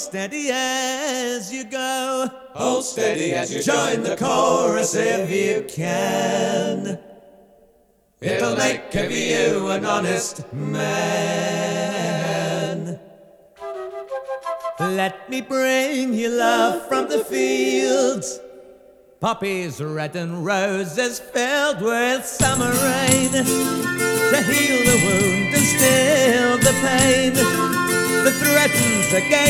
steady as you go. Hold steady as you Join the chorus if you can. It'll make of you an honest man. Let me bring you love from the fields, poppies red and roses filled with summer rain, to heal the wound and still the pain that threatens again.